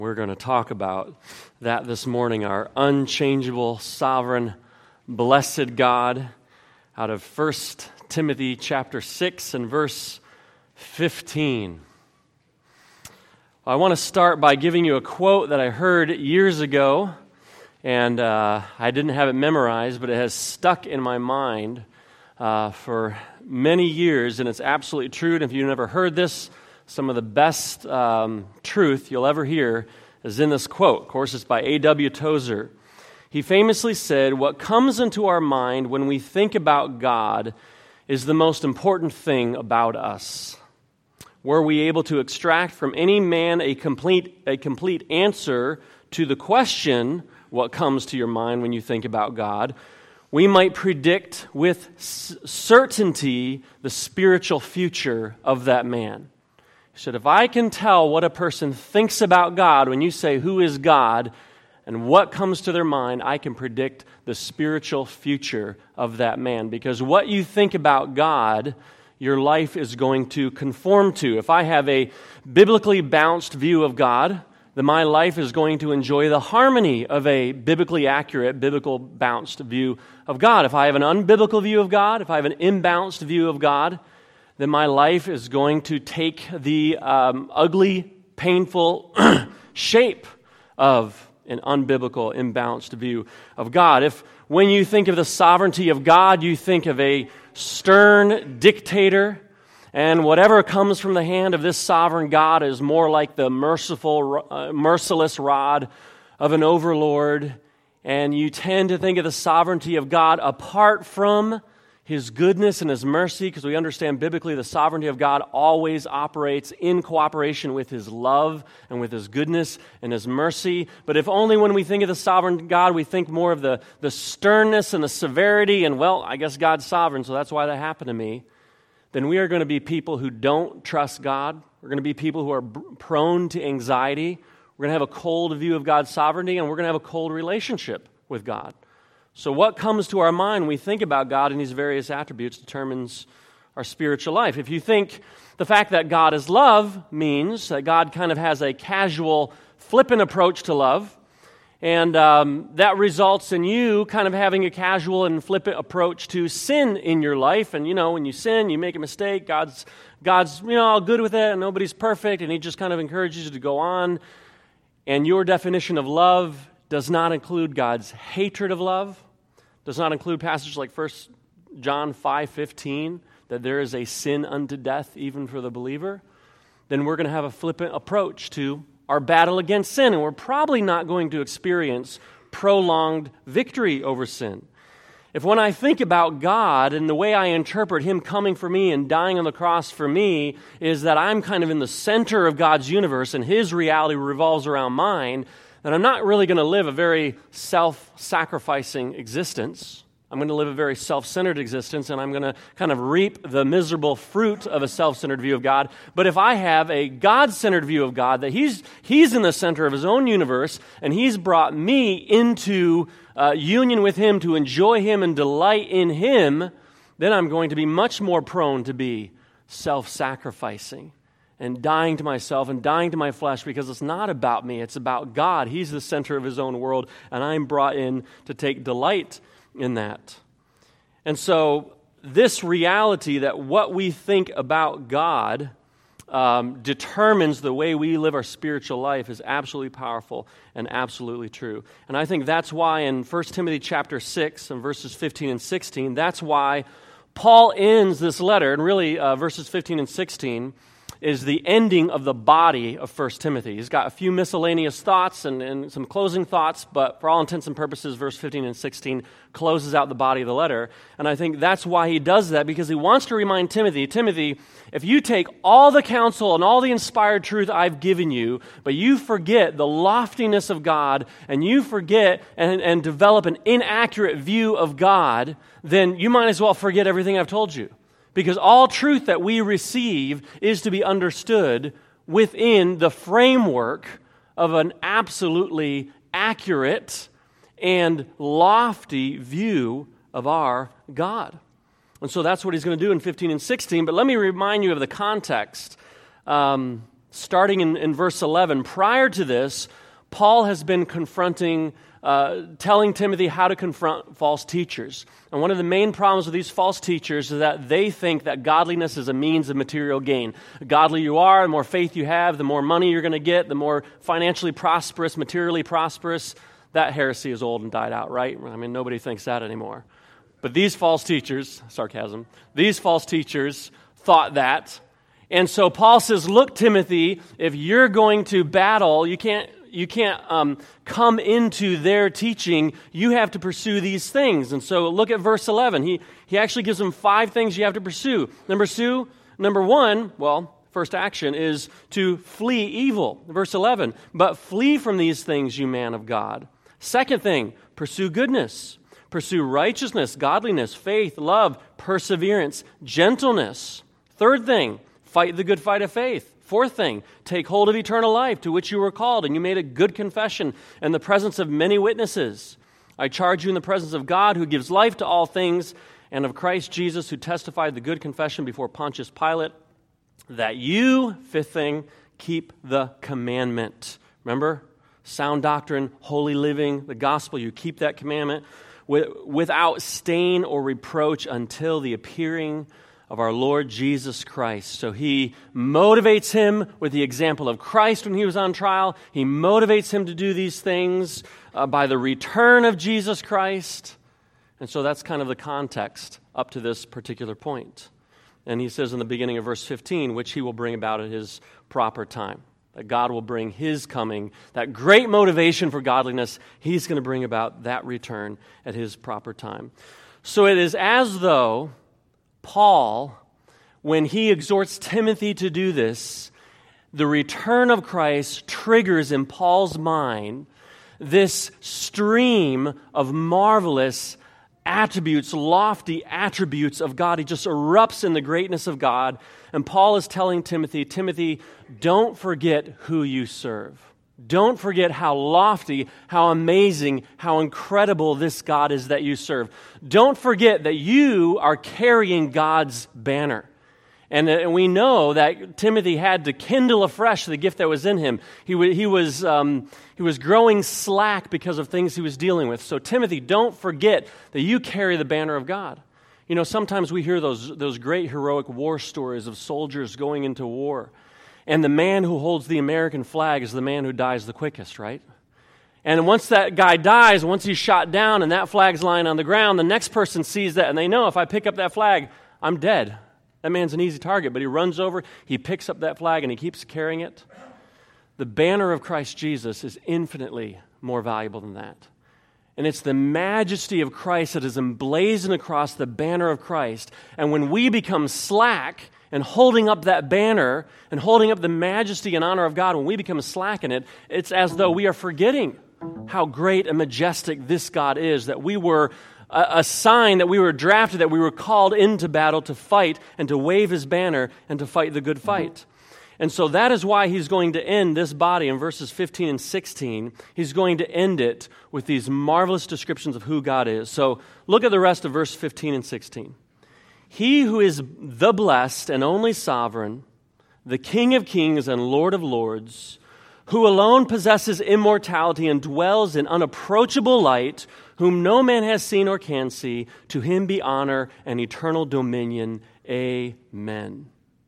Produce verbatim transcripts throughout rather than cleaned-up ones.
We're going to talk about that this morning, our unchangeable, sovereign, blessed God, out of First Timothy chapter six and verse fifteen. I want to start by giving you a quote that I heard years ago, and uh, I didn't have it memorized, but it has stuck in my mind uh, for many years, and it's absolutely true. And if you've never heard this, some of the best um, truth you'll ever hear is in this quote. Of course, it's by A W Tozer. He famously said, "What comes into our mind when we think about God is the most important thing about us. Were we able to extract from any man a complete, a complete answer to the question, what comes to your mind when you think about God, we might predict with c- certainty the spiritual future of that man." He said, if I can tell what a person thinks about God when you say, who is God, and what comes to their mind, I can predict the spiritual future of that man. Because what you think about God, your life is going to conform to. If I have a biblically balanced view of God, then my life is going to enjoy the harmony of a biblically accurate, biblical balanced view of God. If I have an unbiblical view of God, if I have an imbalanced view of God, then my life is going to take the um, ugly, painful shape of an unbiblical, imbalanced view of God. If when you think of the sovereignty of God, you think of a stern dictator, and whatever comes from the hand of this sovereign God is more like the merciful, uh, merciless rod of an overlord, and you tend to think of the sovereignty of God apart from His goodness and His mercy, because we understand biblically the sovereignty of God always operates in cooperation with His love and with His goodness and His mercy. But if only when we think of the sovereign God, we think more of the, the sternness and the severity, and well, I guess God's sovereign, so that's why that happened to me, then we are going to be people who don't trust God. We're going to be people who are b- prone to anxiety. We're going to have a cold view of God's sovereignty, and we're going to have a cold relationship with God. So what comes to our mind when we think about God and these various attributes determines our spiritual life. If you think the fact that God is love means that God kind of has a casual, flippant approach to love, and um, that results in you kind of having a casual and flippant approach to sin in your life. And, you know, when you sin, you make a mistake, God's, God's you know, all good with it, and nobody's perfect, and He just kind of encourages you to go on. And your definition of love does not include God's hatred of love, does not include passages like First John five fifteen, that there is a sin unto death even for the believer, then we're going to have a flippant approach to our battle against sin, and we're probably not going to experience prolonged victory over sin. If when I think about God and the way I interpret Him coming for me and dying on the cross for me is that I'm kind of in the center of God's universe and His reality revolves around mine, then I'm not really going to live a very self-sacrificing existence. I'm going to live a very self-centered existence, and I'm going to kind of reap the miserable fruit of a self-centered view of God. But if I have a God-centered view of God, that He's He's in the center of His own universe, and He's brought me into uh, union with Him to enjoy Him and delight in Him, then I'm going to be much more prone to be self-sacrificing and dying to myself and dying to my flesh, because it's not about me, it's about God. He's the center of His own world, and I'm brought in to take delight in that. And so this reality that what we think about God um, determines the way we live our spiritual life is absolutely powerful and absolutely true. And I think that's why in First Timothy chapter six and verses fifteen and sixteen, that's why Paul ends this letter, and really uh, verses fifteen and sixteen, is the ending of the body of First Timothy. He's got a few miscellaneous thoughts and, and some closing thoughts, but for all intents and purposes, verse fifteen and sixteen closes out the body of the letter. And I think that's why he does that, because he wants to remind Timothy, Timothy, if you take all the counsel and all the inspired truth I've given you, but you forget the loftiness of God, and you forget and, and develop an inaccurate view of God, then you might as well forget everything I've told you. Because all truth that we receive is to be understood within the framework of an absolutely accurate and lofty view of our God. And so that's what he's going to do in fifteen and sixteen. But let me remind you of the context. Um, starting in, in verse eleven. Prior to this, Paul has been confronting, uh, telling Timothy how to confront false teachers. And one of the main problems with these false teachers is that they think that godliness is a means of material gain. The godly you are, the more faith you have, the more money you're going to get, the more financially prosperous, materially prosperous. That heresy is old and died out, right? I mean, nobody thinks that anymore. But these false teachers, sarcasm, these false teachers thought that. And so Paul says, look, Timothy, if you're going to battle, you can't You can't um, come into their teaching. You have to pursue these things. And so look at verse eleven. He he actually gives them five things you have to pursue. Number two, number one, well, first action is to flee evil. Verse eleven, but flee from these things, you man of God. Second thing, pursue goodness. Pursue righteousness, godliness, faith, love, perseverance, gentleness. Third thing, fight the good fight of faith. Fourth thing, take hold of eternal life to which you were called, and you made a good confession in the presence of many witnesses. I charge you in the presence of God, who gives life to all things, and of Christ Jesus, who testified the good confession before Pontius Pilate, that you, fifth thing, keep the commandment. Remember? Sound doctrine, holy living, the gospel, you keep that commandment without stain or reproach until the appearing of our Lord Jesus Christ. So he motivates him with the example of Christ when he was on trial. He motivates him to do these things uh, by the return of Jesus Christ. And so that's kind of the context up to this particular point. And he says in the beginning of verse fifteen, which he will bring about at his proper time. That God will bring his coming, that great motivation for godliness, he's going to bring about that return at his proper time. So it is as though Paul, when he exhorts Timothy to do this, the return of Christ triggers in Paul's mind this stream of marvelous attributes, lofty attributes of God. He just erupts in the greatness of God. And Paul is telling Timothy, Timothy, don't forget who you serve. Don't forget how lofty, how amazing, how incredible this God is that you serve. Don't forget that you are carrying God's banner. And, uh, and we know that Timothy had to kindle afresh the gift that was in him. He, w- he, was, um, he was growing slack because of things he was dealing with. So Timothy, don't forget that you carry the banner of God. You know, sometimes we hear those, those great heroic war stories of soldiers going into war. And the man who holds the American flag is the man who dies the quickest, right? And once that guy dies, once he's shot down and that flag's lying on the ground, the next person sees that and they know if I pick up that flag, I'm dead. That man's an easy target, but he runs over, he picks up that flag and he keeps carrying it. The banner of Christ Jesus is infinitely more valuable than that. And it's the majesty of Christ that is emblazoned across the banner of Christ. And when we become slack and holding up that banner and holding up the majesty and honor of God, when we become slack in it, it's as though we are forgetting how great and majestic this God is, that we were a, a sign, that we were drafted, that we were called into battle to fight and to wave his banner and to fight the good fight. And so that is why he's going to end this body in verses fifteen and sixteen. He's going to end it with these marvelous descriptions of who God is. So look at the rest of verse fifteen and sixteen. He who is the blessed and only sovereign, the King of kings and Lord of lords, who alone possesses immortality and dwells in unapproachable light, whom no man has seen or can see, to him be honor and eternal dominion. Amen.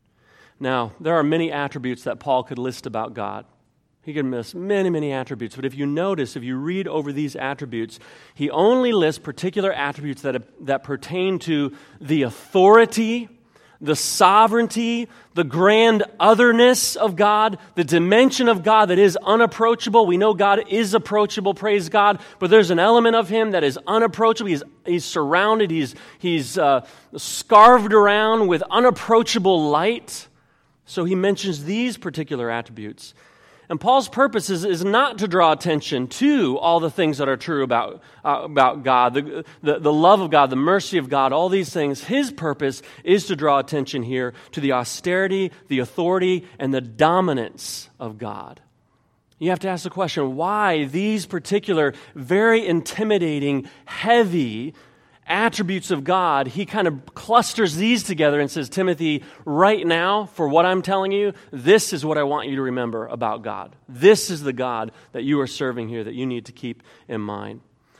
Now, there are many attributes that Paul could list about God. He could list many, many attributes. But if you notice, if you read over these attributes, he only lists particular attributes that, that pertain to the authority, the sovereignty, the grand otherness of God, the dimension of God that is unapproachable. We know God is approachable, praise God, but there's an element of him that is unapproachable. He's, he's surrounded, he's, he's uh, scarved around with unapproachable light. So he mentions these particular attributes. And Paul's purpose is, is not to draw attention to all the things that are true about, uh, about God, the, the, the love of God, the mercy of God, all these things. His purpose is to draw attention here to the austerity, the authority, and the dominance of God. You have to ask the question, why these particular, very intimidating, heavy attributes of God, he kind of clusters these together and says, Timothy, right now, for what I'm telling you, this is what I want you to remember about God. This is the God that you are serving here that you need to keep in mind.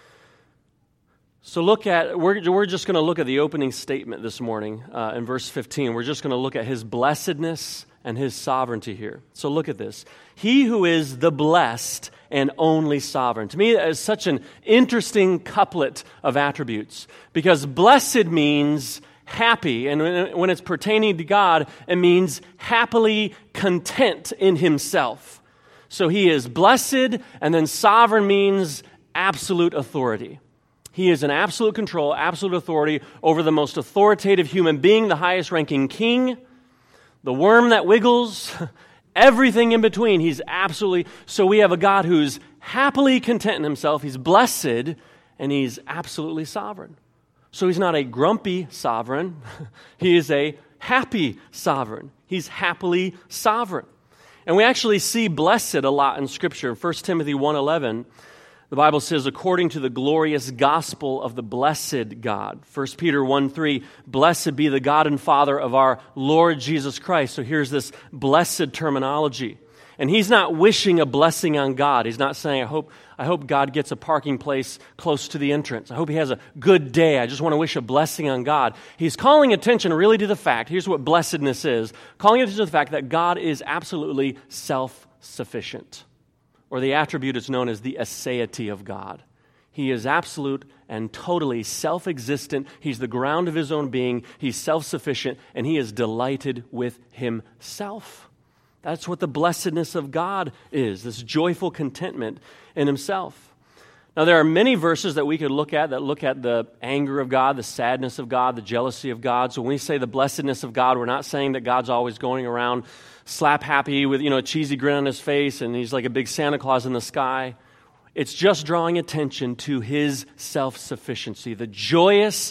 So look at, we're, we're just going to look at the opening statement this morning uh, in verse fifteen. We're just going to look at his blessedness and his sovereignty here. So look at this. He who is the blessed and only sovereign. To me, that is such an interesting couplet of attributes, because blessed means happy, and when it's pertaining to God, it means happily content in himself. So he is blessed, and then sovereign means absolute authority. He is in absolute control, absolute authority over the most authoritative human being, the highest ranking king, the worm that wiggles, everything in between. He's absolutely, so we have a God who's happily content in himself. He's blessed, and he's absolutely sovereign. So he's not a grumpy sovereign. He is a happy sovereign. He's happily sovereign. And we actually see blessed a lot in Scripture. In First Timothy one eleven, the Bible says, according to the glorious gospel of the blessed God. First Peter one three, blessed be the God and Father of our Lord Jesus Christ. So here's this blessed terminology. And he's not wishing a blessing on God. He's not saying, I hope, I hope God gets a parking place close to the entrance. I hope he has a good day. I just want to wish a blessing on God. He's calling attention really to the fact, here's what blessedness is, calling attention to the fact that God is absolutely self-sufficient. Or the attribute is known as the aseity of God. He is absolute and totally self-existent. He's the ground of his own being. He's self-sufficient, and he is delighted with himself. That's what the blessedness of God is, this joyful contentment in himself. Now, there are many verses that we could look at that look at the anger of God, the sadness of God, the jealousy of God. So when we say the blessedness of God, we're not saying that God's always going around slap happy with, you know, a cheesy grin on his face and he's like a big Santa Claus in the sky. It's just drawing attention to his self-sufficiency, the joyous,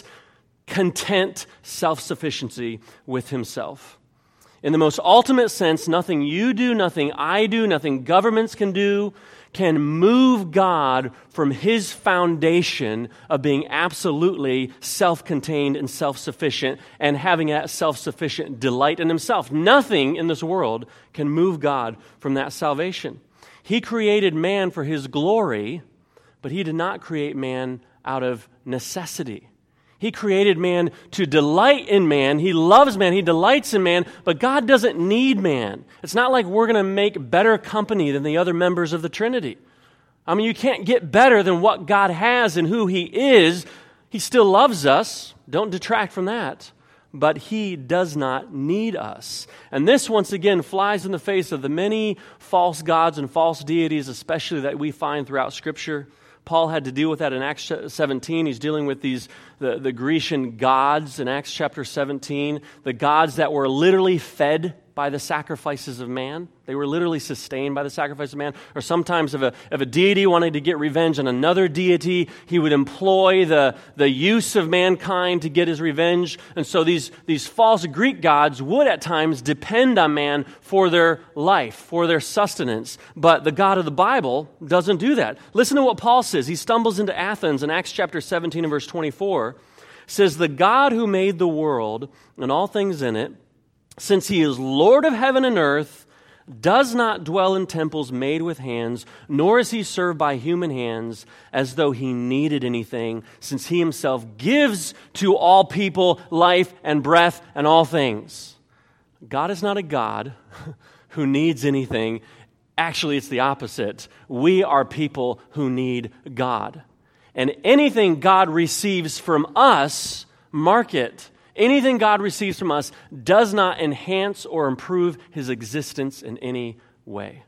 content self-sufficiency with himself. In the most ultimate sense, nothing you do, nothing I do, nothing governments can do can move God from his foundation of being absolutely self-contained and self-sufficient and having that self-sufficient delight in himself. Nothing in this world can move God from that salvation. He created man for his glory, but he did not create man out of necessity. He created man to delight in man. He loves man. He delights in man, but God doesn't need man. It's not like we're going to make better company than the other members of the Trinity. I mean, you can't get better than what God has and who he is. He still loves us. Don't detract from that. But he does not need us. And this, once again, flies in the face of the many false gods and false deities, especially that we find throughout Scripture. Paul had to deal with that in Acts seventeen. He's dealing with these the, the Grecian gods in Acts chapter seventeen, the gods that were literally fed by the sacrifices of man. They were literally sustained by the sacrifice of man. Or sometimes if a, if a deity wanted to get revenge on another deity, he would employ the, the use of mankind to get his revenge. And so these, these false Greek gods would at times depend on man for their life, for their sustenance. But the God of the Bible doesn't do that. Listen to what Paul says. He stumbles into Athens in Acts chapter seventeen and verse twenty-four. Says, the God who made the world and all things in it, since he is Lord of heaven and earth, does not dwell in temples made with hands, nor is he served by human hands as though he needed anything, since he himself gives to all people life and breath and all things. God is not a God who needs anything. Actually, it's the opposite. We are people who need God. And anything God receives from us, mark it. Anything God receives from us does not enhance or improve his existence in any way.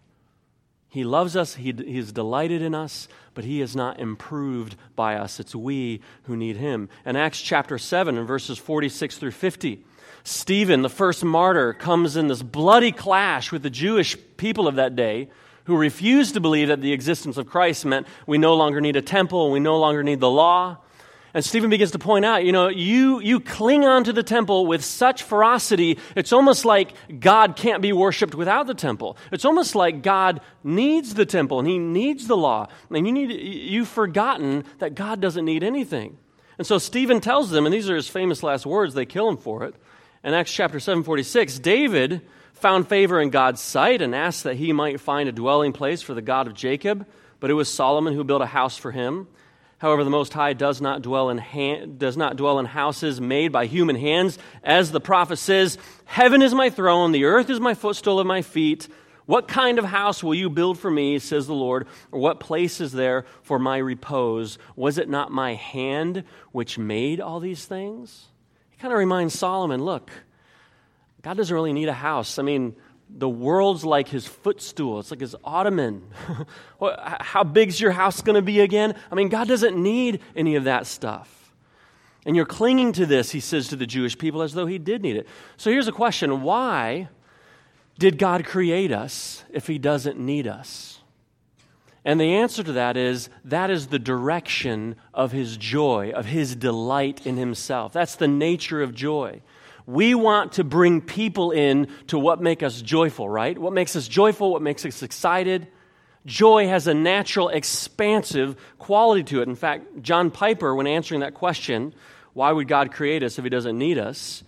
He loves us, he, he is delighted in us, but he is not improved by us. It's we who need him. In Acts chapter seven, in verses forty-six through fifty, Stephen, the first martyr, comes in this bloody clash with the Jewish people of that day who refused to believe that the existence of Christ meant we no longer need a temple, we no longer need the law. And Stephen begins to point out, you know, you, you cling on to the temple with such ferocity, it's almost like God can't be worshipped without the temple. It's almost like God needs the temple and he needs the law. And you need, you've forgotten that God doesn't need anything. And so Stephen tells them, and these are his famous last words, they kill him for it. In Acts chapter seven forty-six, David found favor in God's sight and asked that he might find a dwelling place for the God of Jacob, but it was Solomon who built a house for him. However, the Most High does not dwell in ha- does not dwell in houses made by human hands. As the prophet says, heaven is my throne, the earth is my footstool of my feet. What kind of house will you build for me, says the Lord, or what place is there for my repose? Was it not my hand which made all these things? He kind of reminds Solomon, look, God doesn't really need a house. I mean, the world's like his footstool. It's like his ottoman. How big's your house going to be again? I mean, God doesn't need any of that stuff. And you're clinging to this, he says to the Jewish people, as though he did need it. So here's a question. Why did God create us if he doesn't need us? And the answer to that is, that is the direction of his joy, of his delight in himself. That's the nature of joy. We want to bring people in to what makes us joyful, right? What makes us joyful, what makes us excited. Joy has a natural, expansive quality to it. In fact, John Piper, when answering that question, why would God create us if he doesn't need us,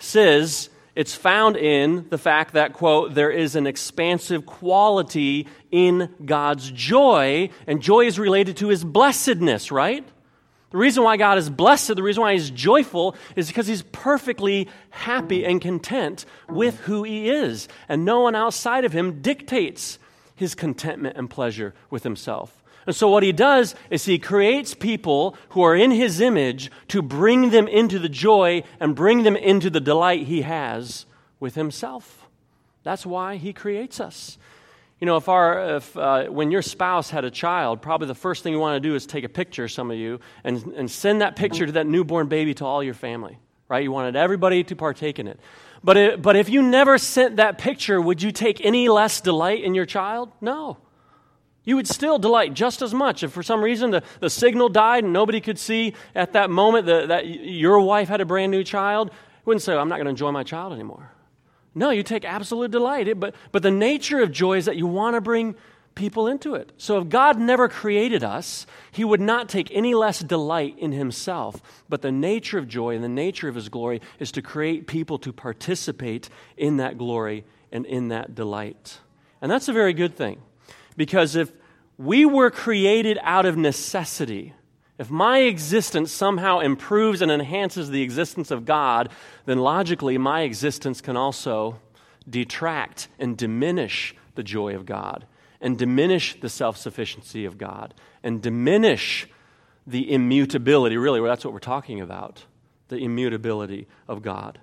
says it's found in the fact that, quote, there is an expansive quality in God's joy, and joy is related to his blessedness, right? The reason why God is blessed, the reason why he's joyful, is because he's perfectly happy and content with who he is. And no one outside of him dictates his contentment and pleasure with himself. And so what he does is he creates people who are in his image to bring them into the joy and bring them into the delight he has with himself. That's why he creates us. You know, if our if uh, when your spouse had a child, probably the first thing you want to do is take a picture, some of you, and, and send that picture to that newborn baby to all your family, right? You wanted everybody to partake in it. But it, but if you never sent that picture, would you take any less delight in your child? No. You would still delight just as much. If for some reason the, the signal died and nobody could see at that moment the, that your wife had a brand new child, you wouldn't say, I'm not going to enjoy my child anymore. No, you take absolute delight. It, but, but the nature of joy is that you want to bring people into it. So if God never created us, he would not take any less delight in himself. But the nature of joy and the nature of his glory is to create people to participate in that glory and in that delight. And that's a very good thing. Because if we were created out of necessity, if my existence somehow improves and enhances the existence of God, then logically my existence can also detract and diminish the joy of God, and diminish the self-sufficiency of God, and diminish the immutability, really, that's what we're talking about, the immutability of God.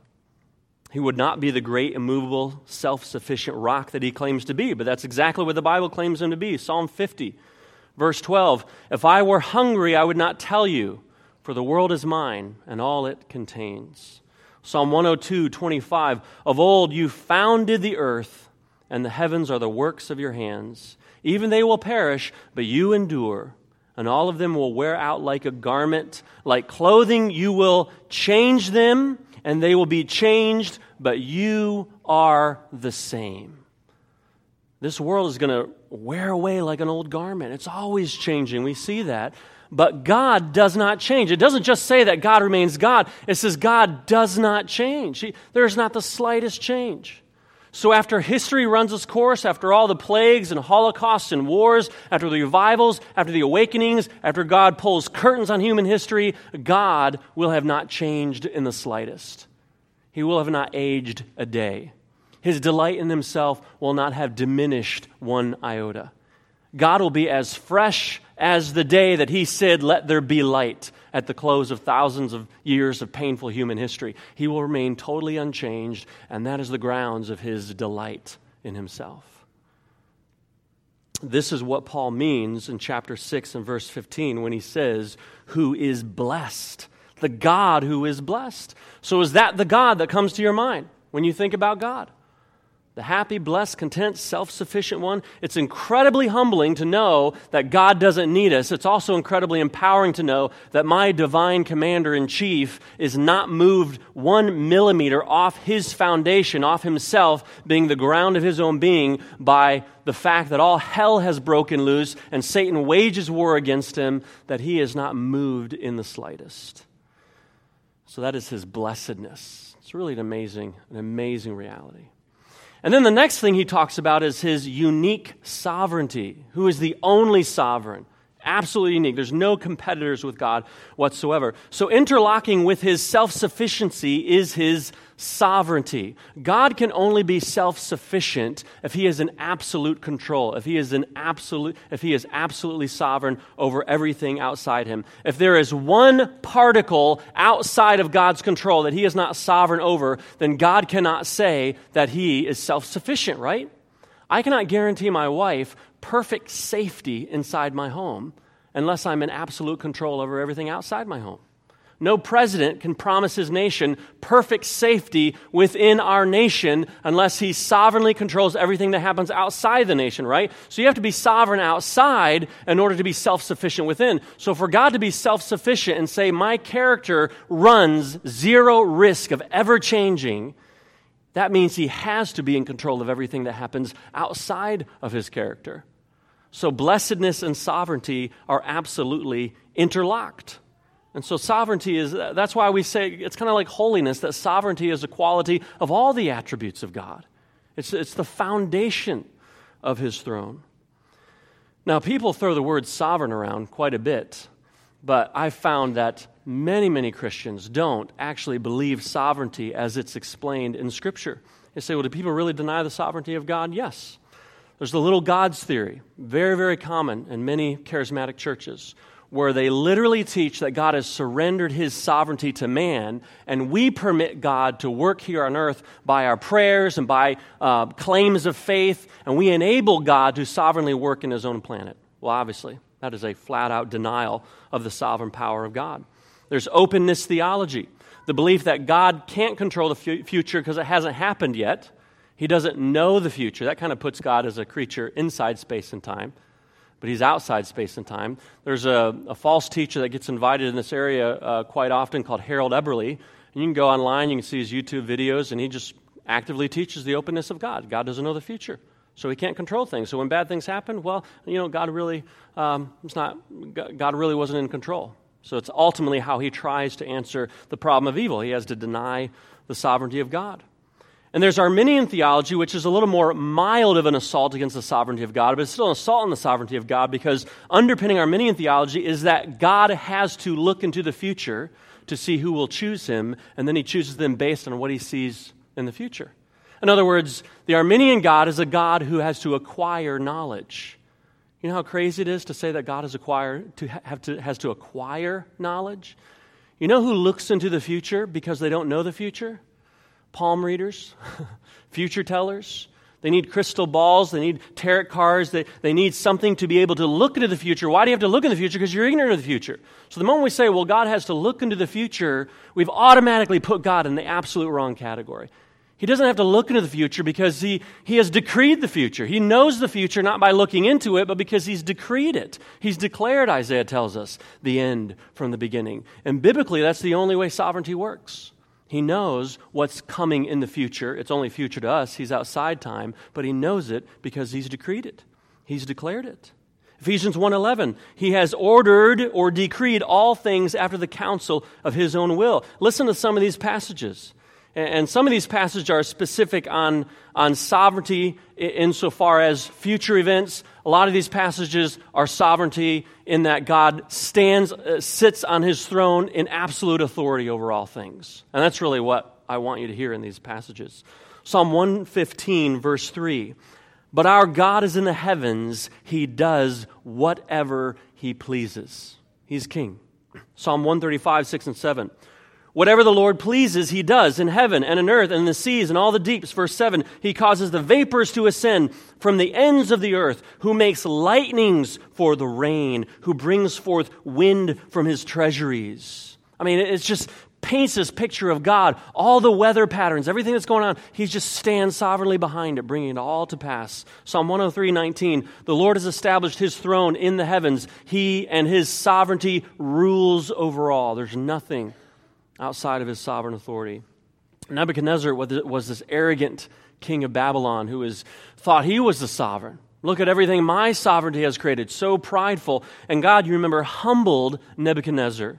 He would not be the great, immovable, self-sufficient rock that he claims to be, but that's exactly what the Bible claims him to be. Psalm fifty. Verse twelve, if I were hungry, I would not tell you, for the world is mine and all it contains. Psalm one oh two, twenty-five, of old you founded the earth, and the heavens are the works of your hands. Even they will perish, but you endure, and all of them will wear out like a garment. Like clothing, you will change them, and they will be changed, but you are the same. This world is going to wear away like an old garment. It's always changing. We see that. But God does not change. It doesn't just say that God remains God. It says God does not change. He, there's not the slightest change. So after history runs its course, after all the plagues and holocausts and wars, after the revivals, after the awakenings, after God pulls curtains on human history, God will have not changed in the slightest. He will have not aged a day. His delight in himself will not have diminished one iota. God will be as fresh as the day that he said, let there be light at the close of thousands of years of painful human history. He will remain totally unchanged, and that is the grounds of his delight in himself. This is what Paul means in chapter six and verse fifteen when he says, who is blessed, the God who is blessed. So is that the God that comes to your mind when you think about God? The happy, blessed, content, self-sufficient one. It's incredibly humbling to know that God doesn't need us. It's also incredibly empowering to know that my divine commander-in-chief is not moved one millimeter off his foundation, off himself, being the ground of his own being, by the fact that all hell has broken loose and Satan wages war against him, that he is not moved in the slightest. So that is his blessedness. It's really an amazing, an amazing reality. And then the next thing he talks about is his unique sovereignty, who is the only sovereign. Absolutely unique. There's no competitors with God whatsoever. So interlocking with his self-sufficiency is his sovereignty. God can only be self-sufficient if he is in absolute control, if he is an absolute, if he is absolutely sovereign over everything outside him. If there is one particle outside of God's control that he is not sovereign over, then God cannot say that he is self-sufficient, right? I cannot guarantee my wife perfect safety inside my home unless I'm in absolute control over everything outside my home. No president can promise his nation perfect safety within our nation unless he sovereignly controls everything that happens outside the nation, right? So you have to be sovereign outside in order to be self-sufficient within. So for God to be self-sufficient and say, my character runs zero risk of ever changing, that means he has to be in control of everything that happens outside of his character. So blessedness and sovereignty are absolutely interlocked. And so sovereignty is, that's why we say, it's kind of like holiness, that sovereignty is a quality of all the attributes of God. It's, it's the foundation of his throne. Now, people throw the word sovereign around quite a bit, but I've found that many, many Christians don't actually believe sovereignty as it's explained in Scripture. They say, well, do people really deny the sovereignty of God? Yes. There's the little gods theory, very, very common in many charismatic churches, where they literally teach that God has surrendered his sovereignty to man, and we permit God to work here on earth by our prayers and by uh, claims of faith, and we enable God to sovereignly work in his own planet. Well, obviously, that is a flat-out denial of the sovereign power of God. There's openness theology, the belief that God can't control the fu- future because it hasn't happened yet. He doesn't know the future. That kind of puts God as a creature inside space and time, but he's outside space and time. There's a, a false teacher that gets invited in this area uh, quite often called Harold Eberle, and you can go online, you can see his YouTube videos, and he just actively teaches the openness of God. God doesn't know the future, so he can't control things. So when bad things happen, well, you know, God really, um, it's not, God really wasn't in control. So it's ultimately how he tries to answer the problem of evil. He has to deny the sovereignty of God. And there's Arminian theology, which is a little more mild of an assault against the sovereignty of God, but it's still an assault on the sovereignty of God, because underpinning Arminian theology is that God has to look into the future to see who will choose him, and then he chooses them based on what he sees in the future. In other words, the Arminian God is a God who has to acquire knowledge. You know how crazy it is to say that God has acquired to have to has to acquire knowledge? You know who looks into the future because they don't know the future? Palm readers, future tellers. They need crystal balls. They need tarot cards. They, they need something to be able to look into the future. Why do you have to look into the future? Because you're ignorant of the future. So the moment we say, well, God has to look into the future, we've automatically put God in the absolute wrong category. He doesn't have to look into the future because he, he has decreed the future. He knows the future not by looking into it, but because he's decreed it. He's declared, Isaiah tells us, the end from the beginning. And biblically, that's the only way sovereignty works. He knows what's coming in the future. It's only future to us. He's outside time, but he knows it because he's decreed it. He's declared it. Ephesians one eleven, he has ordered or decreed all things after the counsel of his own will. Listen to some of these passages. And some of these passages are specific on, on sovereignty insofar as future events. A lot of these passages are sovereignty in that God stands, uh, sits on his throne in absolute authority over all things. And that's really what I want you to hear in these passages. Psalm one fifteen, verse three. But our God is in the heavens. He does whatever he pleases. He's king. Psalm one thirty-five, six and seven. Whatever the Lord pleases, he does in heaven and in earth and in the seas and all the deeps. Verse seven, he causes the vapors to ascend from the ends of the earth, who makes lightnings for the rain, who brings forth wind from his treasuries. I mean, it just paints this picture of God. All the weather patterns, everything that's going on, he just stands sovereignly behind it, bringing it all to pass. Psalm one oh three, nineteen, the Lord has established his throne in the heavens. He and his sovereignty rules over all. There's nothing outside of his sovereign authority. Nebuchadnezzar was this arrogant king of Babylon who was, thought he was the sovereign. Look at everything my sovereignty has created. So prideful. And God, you remember, humbled Nebuchadnezzar. He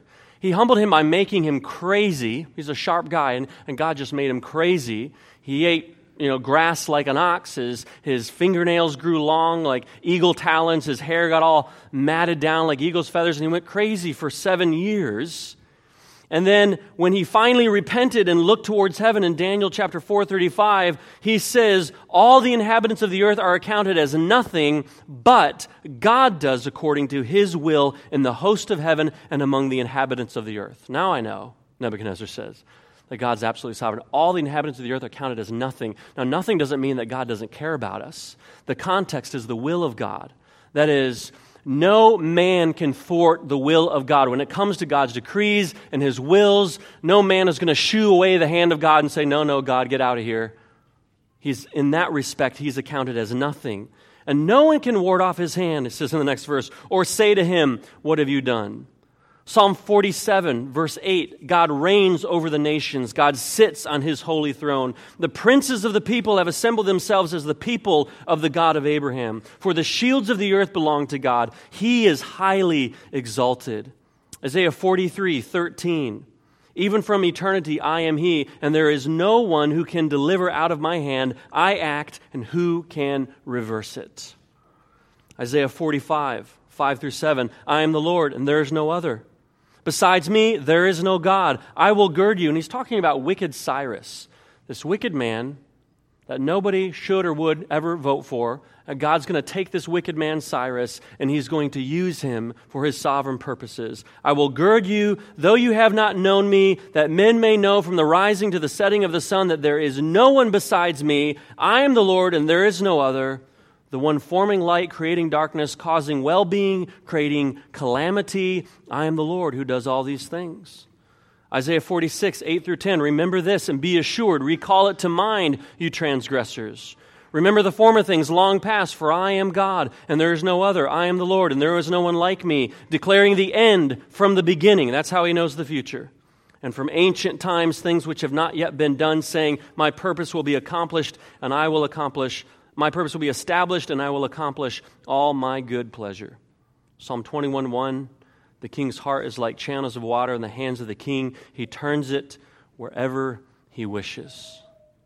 He humbled him by making him crazy. He's a sharp guy, and, and God just made him crazy. He ate, you know, grass like an ox. His, his fingernails grew long like eagle talons. His hair got all matted down like eagle's feathers, and he went crazy for seven years. And then when he finally repented and looked towards heaven in Daniel chapter four thirty-five, he says, all the inhabitants of the earth are accounted as nothing, but God does according to his will in the host of heaven and among the inhabitants of the earth. Now I know, Nebuchadnezzar says, that God's absolutely sovereign. All the inhabitants of the earth are counted as nothing. Now, nothing doesn't mean that God doesn't care about us. The context is the will of God. That is, no man can thwart the will of God. When it comes to God's decrees and his wills, no man is going to shoo away the hand of God and say, no, no, God, get out of here. He's, in that respect, he's accounted as nothing. And no one can ward off his hand, it says in the next verse, or say to him, what have you done? Psalm forty-seven, verse eight, God reigns over the nations. God sits on his holy throne. The princes of the people have assembled themselves as the people of the God of Abraham. For the shields of the earth belong to God. He is highly exalted. Isaiah forty-three, thirteen, even from eternity I am he, and there is no one who can deliver out of my hand. I act, and who can reverse it? Isaiah forty-five, five through seven, I am the Lord, and there is no other. Besides me, there is no God. I will gird you. And he's talking about wicked Cyrus, this wicked man that nobody should or would ever vote for. And God's going to take this wicked man, Cyrus, and he's going to use him for his sovereign purposes. I will gird you, though you have not known me, that men may know from the rising to the setting of the sun that there is no one besides me. I am the Lord, and there is no other. The one forming light, creating darkness, causing well-being, creating calamity. I am the Lord who does all these things. Isaiah forty-six, eight through ten. Remember this and be assured. Recall it to mind, you transgressors. Remember the former things long past, for I am God, and there is no other. I am the Lord, and there is no one like me, declaring the end from the beginning. That's how he knows the future. And from ancient times, things which have not yet been done, saying, my purpose will be accomplished, and I will accomplish My purpose will be established, and I will accomplish all my good pleasure. Psalm twenty-one, one, the king's heart is like channels of water in the hands of the king. He turns it wherever he wishes.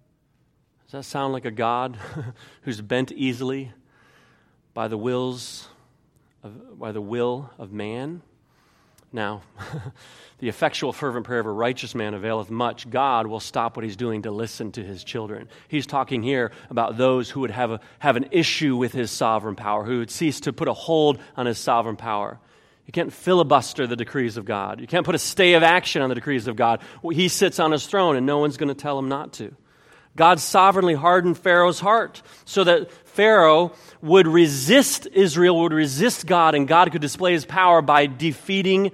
Does that sound like a God who's bent easily by the wills of, by the will of man? Now, the effectual fervent prayer of a righteous man availeth much. God will stop what he's doing to listen to his children. He's talking here about those who would have a, have an issue with his sovereign power, who would cease to put a hold on his sovereign power. You can't filibuster the decrees of God. You can't put a stay of action on the decrees of God. He sits on his throne, and no one's going to tell him not to. God sovereignly hardened Pharaoh's heart so that Pharaoh would resist Israel, would resist God, and God could display his power by defeating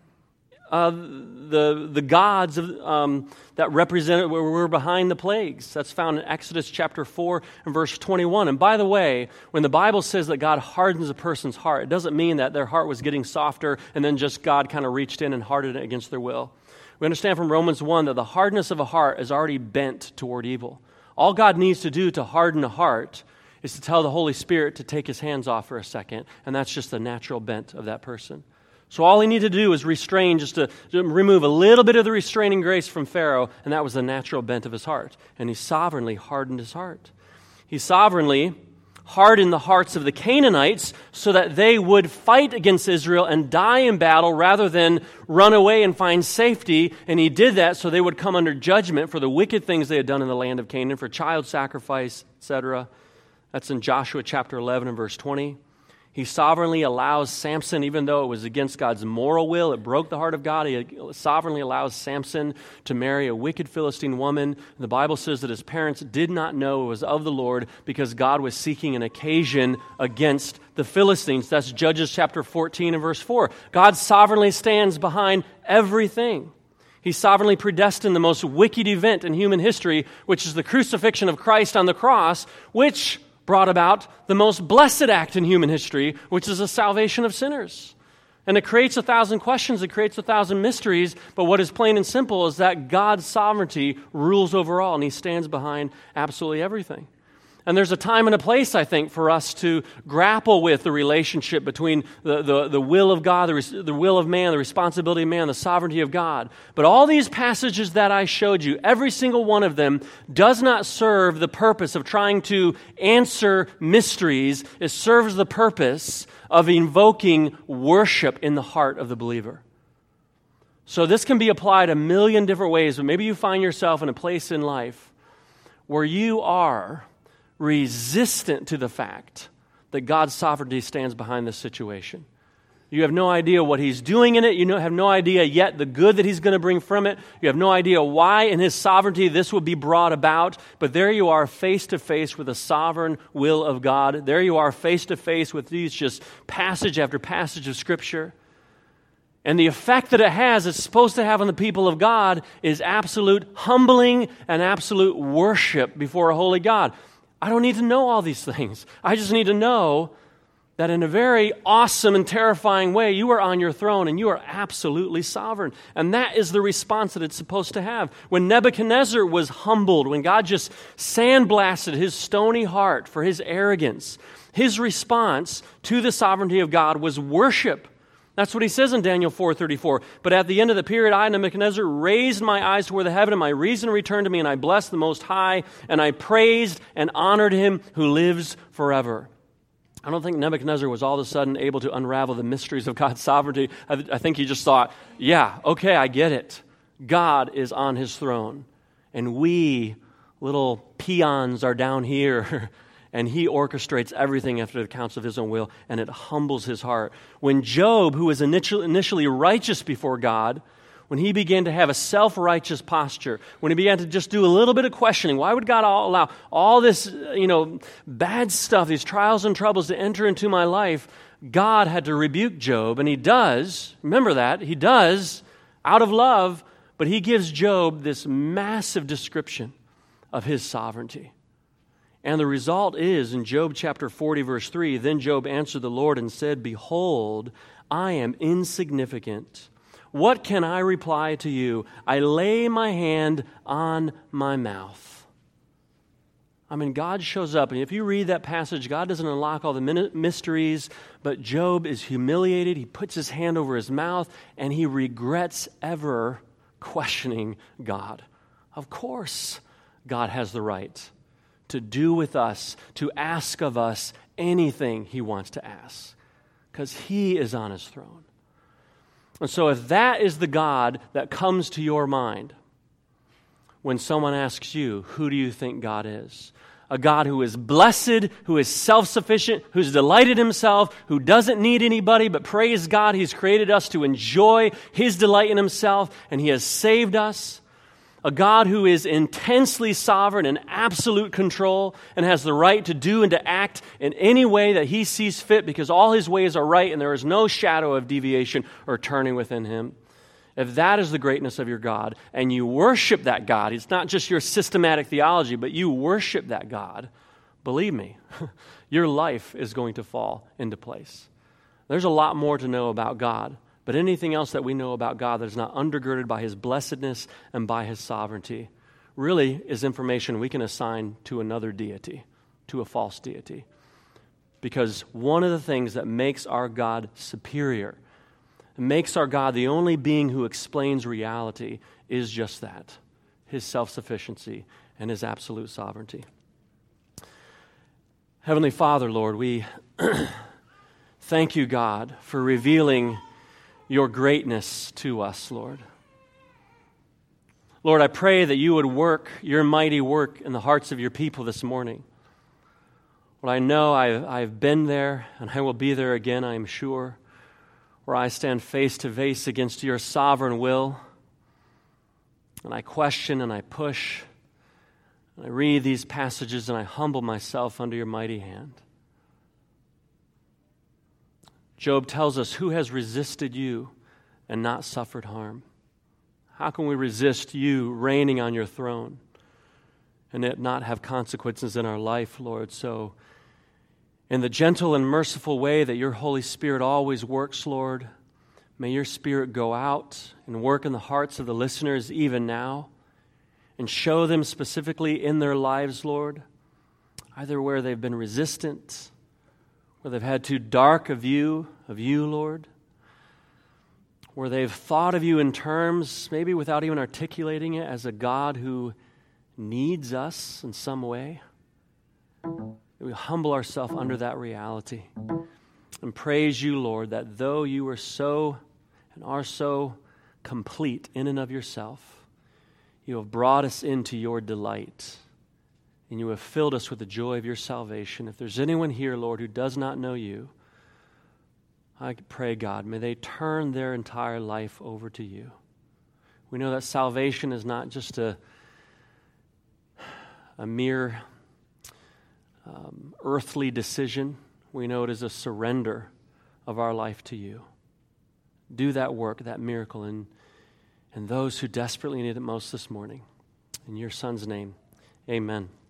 uh, the, the gods of, um, that represented were, were behind the plagues. That's found in Exodus chapter four and verse twenty-one. And by the way, when the Bible says that God hardens a person's heart, it doesn't mean that their heart was getting softer and then just God kind of reached in and hardened it against their will. We understand from Romans one that the hardness of a heart is already bent toward evil. All God needs to do to harden a heart is to tell the Holy Spirit to take his hands off for a second, and that's just the natural bent of that person. So all he needed to do was restrain, just to, to remove a little bit of the restraining grace from Pharaoh, and that was the natural bent of his heart. And he sovereignly hardened his heart. He sovereignly hardened the hearts of the Canaanites so that they would fight against Israel and die in battle rather than run away and find safety. And he did that so they would come under judgment for the wicked things they had done in the land of Canaan, for child sacrifice, et cetera. That's in Joshua chapter eleven and verse twenty. He sovereignly allows Samson, even though it was against God's moral will, it broke the heart of God, he sovereignly allows Samson to marry a wicked Philistine woman. The Bible says that his parents did not know it was of the Lord because God was seeking an occasion against the Philistines. That's Judges chapter fourteen and verse four. God sovereignly stands behind everything. He sovereignly predestined the most wicked event in human history, which is the crucifixion of Christ on the cross, which brought about the most blessed act in human history, which is the salvation of sinners. And it creates a thousand questions, it creates a thousand mysteries, but what is plain and simple is that God's sovereignty rules over all, and he stands behind absolutely everything. And there's a time and a place, I think, for us to grapple with the relationship between the, the, the will of God, the, res, the will of man, the responsibility of man, the sovereignty of God. But all these passages that I showed you, every single one of them does not serve the purpose of trying to answer mysteries. It serves the purpose of invoking worship in the heart of the believer. So this can be applied a million different ways, but maybe you find yourself in a place in life where you are resistant to the fact that God's sovereignty stands behind this situation. You have no idea what He's doing in it. You have no idea yet the good that He's going to bring from it. You have no idea why in His sovereignty this will be brought about. But there you are face to face with the sovereign will of God. There you are face to face with these just passage after passage of Scripture. And the effect that it has, it's supposed to have on the people of God, is absolute humbling and absolute worship before a holy God. I don't need to know all these things. I just need to know that in a very awesome and terrifying way, you are on your throne and you are absolutely sovereign. And that is the response that it's supposed to have. When Nebuchadnezzar was humbled, when God just sandblasted his stony heart for his arrogance, his response to the sovereignty of God was worship. That's what he says in Daniel four thirty-four. But at the end of the period, I, Nebuchadnezzar, raised my eyes toward the heaven, and my reason returned to me, and I blessed the Most High, and I praised and honored Him who lives forever. I don't think Nebuchadnezzar was all of a sudden able to unravel the mysteries of God's sovereignty. I, I think he just thought, yeah, okay, I get it. God is on His throne, and we little peons are down here. And He orchestrates everything after the counsel of His own will, and it humbles his heart. When Job, who was initially righteous before God, when he began to have a self-righteous posture, when he began to just do a little bit of questioning, why would God allow all this, you know, bad stuff, these trials and troubles to enter into my life? God had to rebuke Job, and He does. Remember that. He does, out of love, but He gives Job this massive description of His sovereignty. And the result is, in Job chapter forty, verse three, then Job answered the Lord and said, behold, I am insignificant. What can I reply to you? I lay my hand on my mouth. I mean, God shows up, and if you read that passage, God doesn't unlock all the mysteries, but Job is humiliated. He puts his hand over his mouth, and he regrets ever questioning God. Of course, God has the right to do with us, to ask of us anything He wants to ask, because He is on His throne. And so if that is the God that comes to your mind when someone asks you, who do you think God is? A God who is blessed, who is self-sufficient, who's delighted Himself, who doesn't need anybody, but praise God, He's created us to enjoy His delight in Himself, and He has saved us. A God who is intensely sovereign and absolute control and has the right to do and to act in any way that He sees fit because all His ways are right and there is no shadow of deviation or turning within Him. If that is the greatness of your God and you worship that God, it's not just your systematic theology, but you worship that God, believe me, your life is going to fall into place. There's a lot more to know about God. But anything else that we know about God that is not undergirded by His blessedness and by His sovereignty really is information we can assign to another deity, to a false deity. Because one of the things that makes our God superior, makes our God the only being who explains reality, is just that, His self-sufficiency and His absolute sovereignty. Heavenly Father, Lord, we thank You, God, for revealing Your greatness to us, Lord. Lord, I pray that You would work Your mighty work in the hearts of Your people this morning. Lord, I know I've, I've been there, and I will be there again, I am sure, where I stand face to face against Your sovereign will, and I question and I push, and I read these passages and I humble myself under Your mighty hand. Job tells us, who has resisted You and not suffered harm? How can we resist You reigning on Your throne and it not have consequences in our life, Lord? So, in the gentle and merciful way that Your Holy Spirit always works, Lord, may Your Spirit go out and work in the hearts of the listeners even now and show them specifically in their lives, Lord. either where they've been resistant, where they've had too dark a view of you, Lord, where they've thought of you in terms, maybe without even articulating it, as a God who needs us in some way. We humble ourselves under that reality and praise you, Lord, that though you are so and are so complete in and of yourself, you have brought us into your delight, and you have filled us with the joy of your salvation. If there's anyone here, Lord, who does not know you, I pray, God, may they turn their entire life over to you. We know that salvation is not just a, a mere um, earthly decision. We know it is a surrender of our life to you. Do that work, that miracle, in, in those who desperately need it most this morning. In your Son's name, amen.